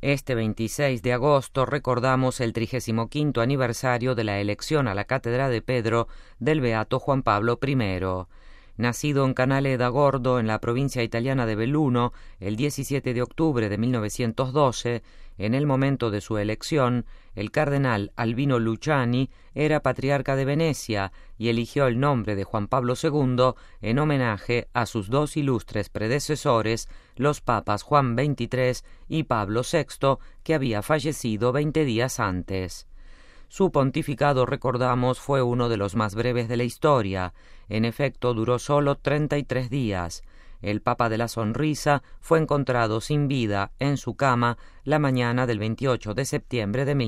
Este 26 de agosto recordamos el 35º aniversario de la elección a la Cátedra de Pedro del beato Juan Pablo I. Nacido en Canale da Gordo, en la provincia italiana de Belluno, el 17 de octubre de 1912, en el momento de su elección, el cardenal Albino Luciani era patriarca de Venecia y eligió el nombre de Juan Pablo II en homenaje a sus dos ilustres predecesores, los papas Juan XXIII y Pablo VI, que había fallecido 20 días antes. Su pontificado, recordamos, fue uno de los más breves de la historia. En efecto, duró solo 33 días. El Papa de la Sonrisa fue encontrado sin vida en su cama la mañana del 28 de septiembre de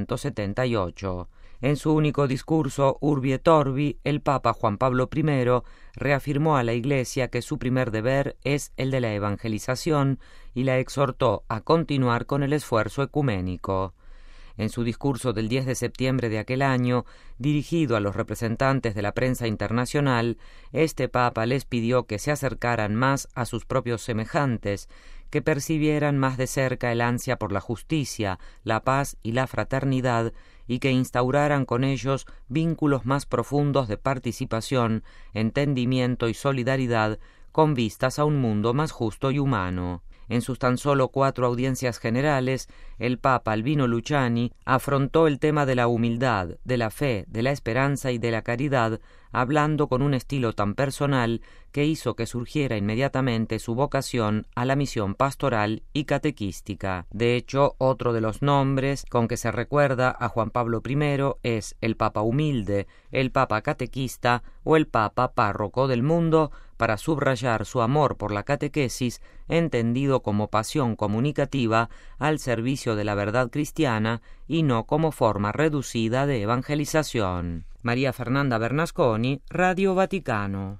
1978. En su único discurso Urbi et Orbi, el Papa Juan Pablo I reafirmó a la Iglesia que su primer deber es el de la evangelización y la exhortó a continuar con el esfuerzo ecuménico. En su discurso del 10 de septiembre de aquel año, dirigido a los representantes de la prensa internacional, este Papa les pidió que se acercaran más a sus propios semejantes, que percibieran más de cerca el ansia por la justicia, la paz y la fraternidad, y que instauraran con ellos vínculos más profundos de participación, entendimiento y solidaridad, con vistas a un mundo más justo y humano. En sus tan solo 4 audiencias generales, el Papa Albino Luciani afrontó el tema de la humildad, de la fe, de la esperanza y de la caridad, hablando con un estilo tan personal que hizo que surgiera inmediatamente su vocación a la misión pastoral y catequística. De hecho, otro de los nombres con que se recuerda a Juan Pablo I es el Papa humilde, el Papa catequista o el Papa párroco del mundo, para subrayar su amor por la catequesis, entendido como pasión comunicativa al servicio de la verdad cristiana y no como forma reducida de evangelización. María Fernanda Bernasconi, Radio Vaticano.